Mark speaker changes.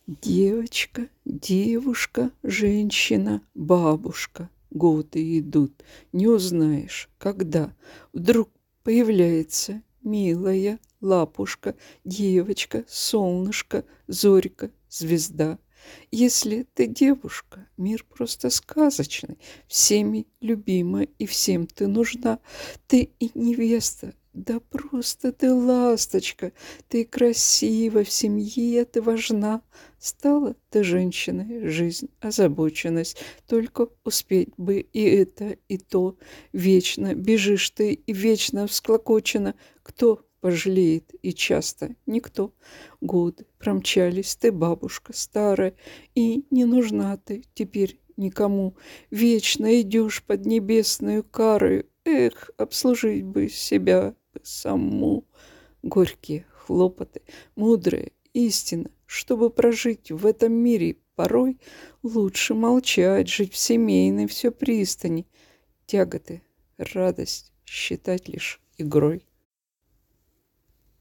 Speaker 1: Девочка, девушка, женщина, бабушка. Годы идут, не узнаешь, когда вдруг появляется милая лапушка, девочка, солнышко, зорька, звезда. Если ты девушка, мир просто сказочный, всеми любима и всем ты нужна. Ты и невеста, да просто ты ласточка, ты красива, в семье ты важна. Стала ты женщиной, жизнь, озабоченность, только успеть бы и это, и то. Вечно бежишь ты и вечно всклокочена. Кто пожалеет, и часто никто. Годы промчались, ты бабушка старая, и не нужна ты теперь никому. Вечно идешь под небесную карою. Эх, обслужить бы себя бы саму. Горькие хлопоты, мудрая истина, чтобы прожить в этом мире порой, лучше молчать, жить в семейной все пристани. Тяготы, радость считать лишь игрой.